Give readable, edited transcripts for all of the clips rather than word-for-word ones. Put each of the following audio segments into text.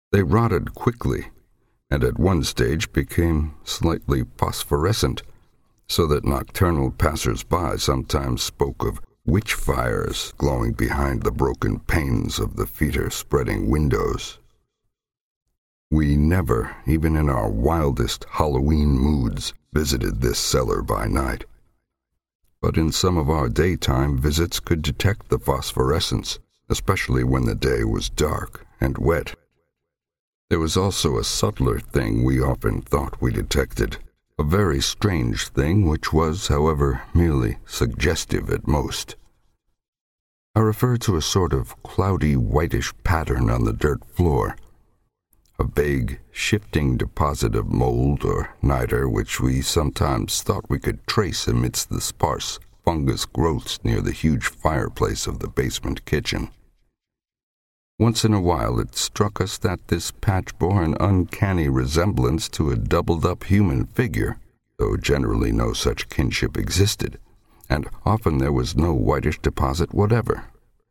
They rotted quickly, and at one stage became slightly phosphorescent, so that nocturnal passers-by sometimes spoke of witch fires glowing behind the broken panes of the fetor-spreading windows. We never, even in our wildest Halloween moods, visited this cellar by night. But in some of our daytime visits could detect the phosphorescence, especially when the day was dark and wet. There was also a subtler thing we often thought we detected, a very strange thing which was, however, merely suggestive at most. I refer to a sort of cloudy whitish pattern on the dirt floor, a vague, shifting deposit of mold or niter which we sometimes thought we could trace amidst the sparse fungus growths near the huge fireplace of the basement kitchen. Once in a while it struck us that this patch bore an uncanny resemblance to a doubled-up human figure, though generally no such kinship existed, and often there was no whitish deposit whatever.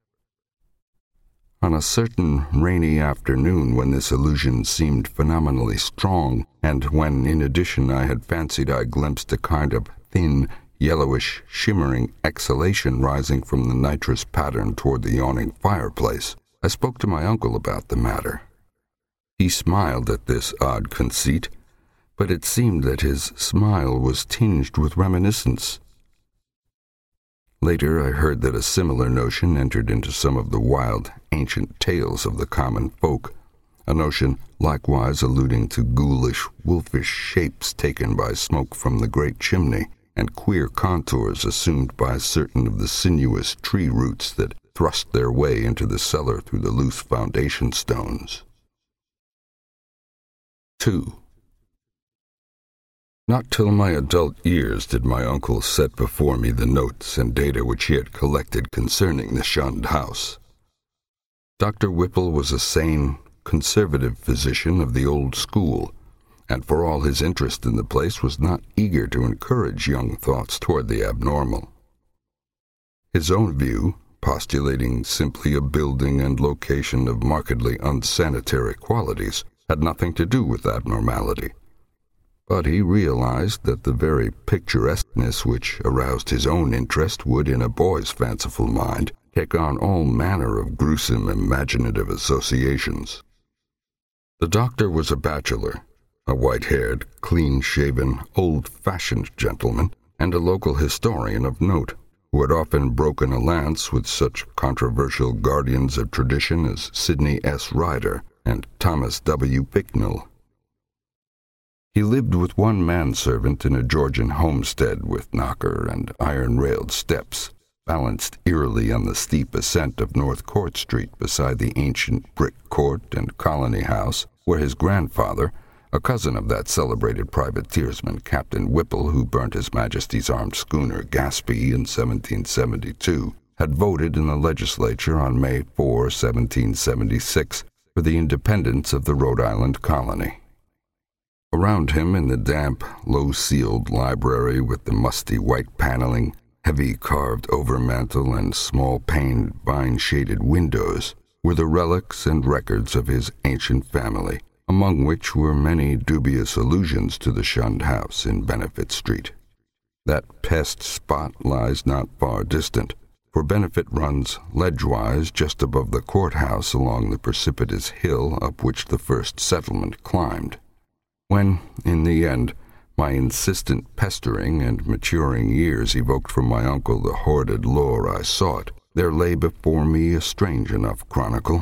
On a certain rainy afternoon when this illusion seemed phenomenally strong, and when, in addition, I had fancied I glimpsed a kind of thin, yellowish, shimmering exhalation rising from the nitrous pattern toward the yawning fireplace, I spoke to my uncle about the matter. He smiled at this odd conceit, but it seemed that his smile was tinged with reminiscence. Later I heard that a similar notion entered into some of the wild, ancient tales of the common folk, a notion likewise alluding to ghoulish, wolfish shapes taken by smoke from the great chimney, and queer contours assumed by certain of the sinuous tree roots that thrust their way into the cellar through the loose foundation stones. 2. Not till my adult years did my uncle set before me the notes and data which he had collected concerning the shunned house. Dr. Whipple was a sane, conservative physician of the old school, and for all his interest in the place was not eager to encourage young thoughts toward the abnormal. His own view, postulating simply a building and location of markedly unsanitary qualities, had nothing to do with abnormality. But he realized that the very picturesqueness which aroused his own interest would, in a boy's fanciful mind, take on all manner of gruesome imaginative associations. The doctor was a bachelor, a white-haired, clean-shaven, old-fashioned gentleman, and a local historian of note, who had often broken a lance with such controversial guardians of tradition as Sidney S. Ryder and Thomas W. Bicknell. He lived with one manservant in a Georgian homestead with knocker and iron-railed steps, balanced eerily on the steep ascent of North Court Street beside the ancient brick court and colony house, where his grandfather, a cousin of that celebrated privateersman Captain Whipple who burnt His Majesty's armed schooner Gaspee in 1772, had voted in the legislature on May 4, 1776, for the independence of the Rhode Island colony. Around him in the damp, low-ceiled library with the musty white paneling, heavy carved overmantel and small-paned, vine-shaded windows were the relics and records of his ancient family, among which were many dubious allusions to the shunned house in Benefit Street. That pest spot lies not far distant, for Benefit runs ledgewise just above the courthouse along the precipitous hill up which the first settlement climbed. When, in the end, my insistent pestering and maturing years evoked from my uncle the hoarded lore I sought, there lay before me a strange enough chronicle.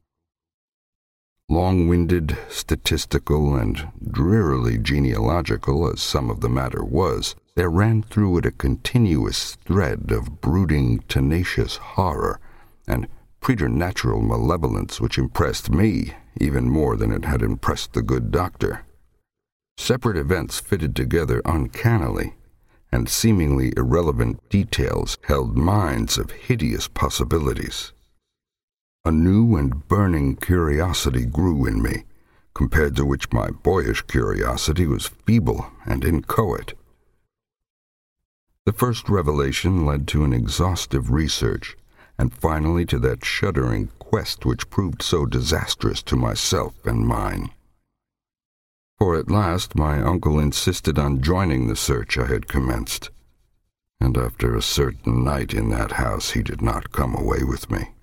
Long-winded, statistical, and drearily genealogical as some of the matter was, there ran through it a continuous thread of brooding, tenacious horror and preternatural malevolence which impressed me even more than it had impressed the good doctor. Separate events fitted together uncannily, and seemingly irrelevant details held mines of hideous possibilities. A new and burning curiosity grew in me, compared to which my boyish curiosity was feeble and inchoate. The first revelation led to an exhaustive research, and finally to that shuddering quest which proved so disastrous to myself and mine. For at last my uncle insisted on joining the search I had commenced, and after a certain night in that house he did not come away with me.